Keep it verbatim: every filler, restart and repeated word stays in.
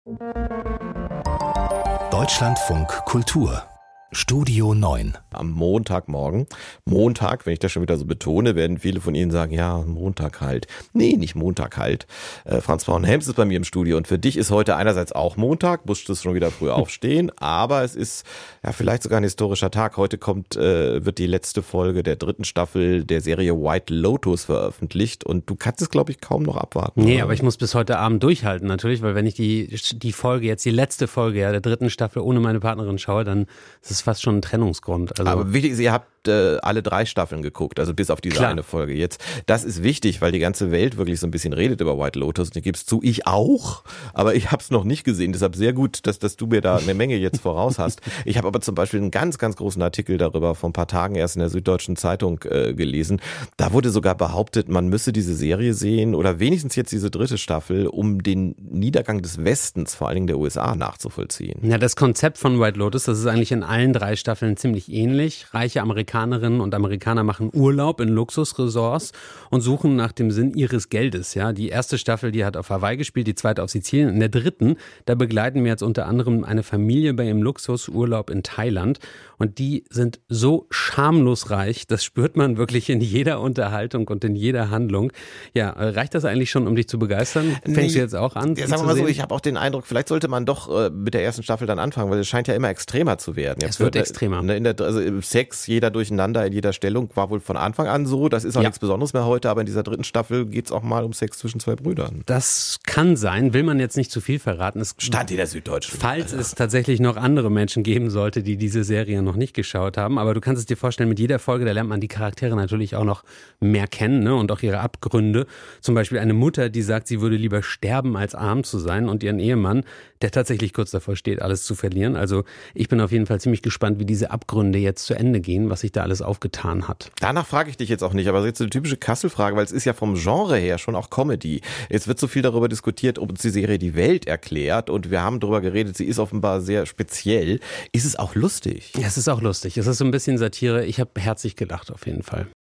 Deutschlandfunk Kultur Studio neun. Am Montagmorgen, Montag, wenn ich das schon wieder so betone, werden viele von Ihnen sagen, ja, Montag halt. Nee, nicht Montag halt. Äh, Franz Braun-Helms ist bei mir im Studio und für dich ist heute einerseits auch Montag, musstest schon wieder früh aufstehen, aber es ist ja vielleicht sogar ein historischer Tag. Heute kommt, äh, wird die letzte Folge der dritten Staffel der Serie White Lotus veröffentlicht und du kannst es, glaube ich, kaum noch abwarten. Nee, oder? aber ich muss bis heute Abend durchhalten natürlich, weil wenn ich die, die Folge, jetzt die letzte Folge ja, der dritten Staffel ohne meine Partnerin schaue, dann ist es fast schon ein Trennungsgrund. Also aber wichtig ist, ihr habt äh, alle drei Staffeln geguckt, also bis auf diese Klar. eine Folge jetzt. Das ist wichtig, weil die ganze Welt wirklich so ein bisschen redet über White Lotus. Und ich gebe es zu, ich auch, aber ich habe es noch nicht gesehen. Deshalb sehr gut, dass, dass du mir da eine Menge jetzt voraus hast. Ich habe aber zum Beispiel einen ganz, ganz großen Artikel darüber vor ein paar Tagen erst in der Süddeutschen Zeitung äh, gelesen. Da wurde sogar behauptet, man müsse diese Serie sehen oder wenigstens jetzt diese dritte Staffel, um den Niedergang des Westens, vor allen Dingen der U S A, nachzuvollziehen. Ja, das Konzept von White Lotus, das ist eigentlich in allen drei Staffeln ziemlich ähnlich. Reiche Amerikanerinnen und Amerikaner machen Urlaub in Luxusresorts und suchen nach dem Sinn ihres Geldes. Ja, die erste Staffel, die hat auf Hawaii gespielt, die zweite auf Sizilien. In der dritten, da begleiten wir jetzt unter anderem eine Familie bei ihrem Luxusurlaub in Thailand. Und die sind so schamlos reich, das spürt man wirklich in jeder Unterhaltung und in jeder Handlung. Ja, reicht das eigentlich schon, um dich zu begeistern? Fängst Nee, du jetzt auch an? Ja, sagen wir mal so, ich habe auch den Eindruck, vielleicht sollte man doch äh, mit der ersten Staffel dann anfangen, weil es scheint ja immer extremer zu werden. Jetzt Es wird äh, extremer. Ne, in der, also im Sex, jeder durcheinander in jeder Stellung, war wohl von Anfang an so. Das ist auch Ja. nichts Besonderes mehr heute, aber in dieser dritten Staffel geht's auch mal um Sex zwischen zwei Brüdern. Das kann sein, will man jetzt nicht zu viel verraten. Es Stand in der Süddeutschen. Falls es tatsächlich noch andere Menschen geben sollte, die diese Serie noch nicht geschaut haben. Aber du kannst es dir vorstellen, mit jeder Folge, da lernt man die Charaktere natürlich auch noch mehr kennen, ne? Und auch ihre Abgründe. Zum Beispiel eine Mutter, die sagt, sie würde lieber sterben, als arm zu sein. Und ihren Ehemann, der tatsächlich kurz davor steht, alles zu verlieren. Also ich bin auf jeden Fall ziemlich gespannt, wie diese Abgründe jetzt zu Ende gehen, was sich da alles aufgetan hat. Danach frage ich dich jetzt auch nicht, aber jetzt so eine typische Kassel-Frage, weil es ist ja vom Genre her schon auch Comedy. Jetzt wird so viel darüber diskutiert, ob uns die Serie die Welt erklärt und wir haben darüber geredet, sie ist offenbar sehr speziell. Ist es auch lustig? Es ist auch lustig. Es ist so ein bisschen Satire. Ich habe herzlich gelacht auf jeden Fall.